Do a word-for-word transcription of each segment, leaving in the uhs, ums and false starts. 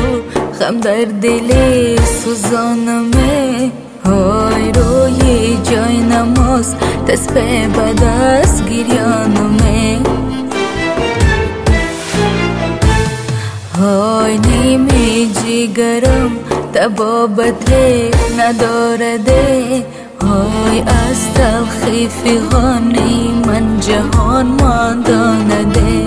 غم در دل سوزانمه، های روی جای نماز تسبیح به دست گریانمه، های نیمی جیگرم تبابت ندارده، های از تلخی فیغانی من جهان ما دانده،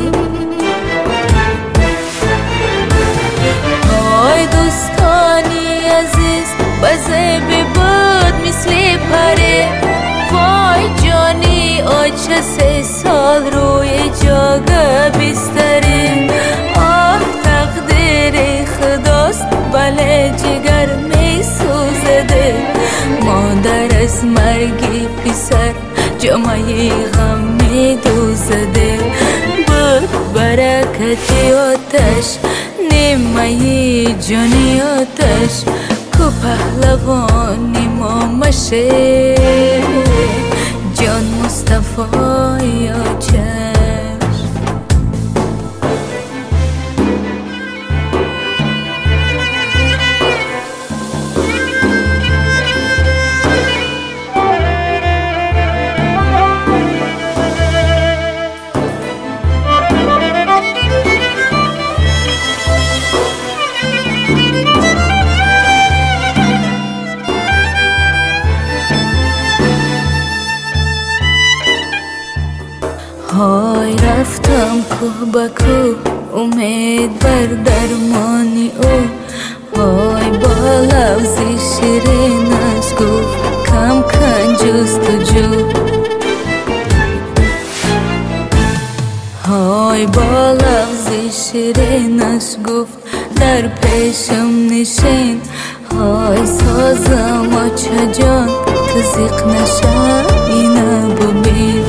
های دوستانی عزیز بزه بود مثل پره، وای جانی آچه سه سال روی جاگه بستره، آه تقدیر خداست بله جگر می سوزده، مادر از مرگی پسر جامعه غم می دوزده، بر برکتی آتش نیمه جانی آتش کو پهلوانی ما مشه، جان مصطفی یا چشم. های رفتم کوه به کوه امید بر درمانی او، های با لفظی شیرینش گفت کم کن جستجو، های با لفظی شیرینش گفت در پیشم نشین، های سازم آچه جان تزیق نشه اینه ببین،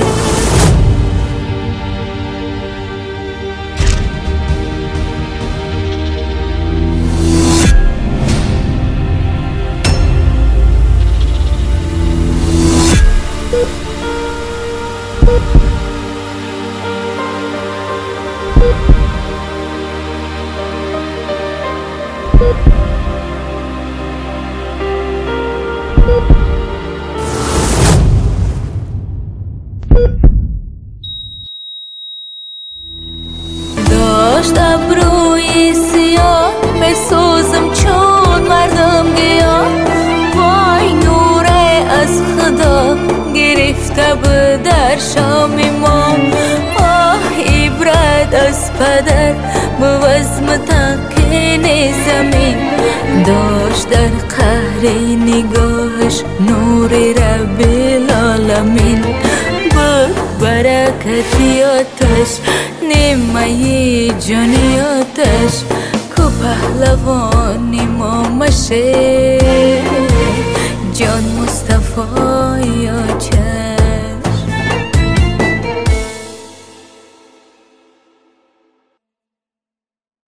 داشت ابروی سیاه بسوزم چون مردم گیاه، وای نور از خدا گرفته به در شام ما، آه عبرت از پدر به وزم تکین زمین، داشت در قهر نگاهش نور رب العالمین، بر برکتی آتش نیمه جانی آتش کو پهلوانی ما مشه، جان مصطفی یا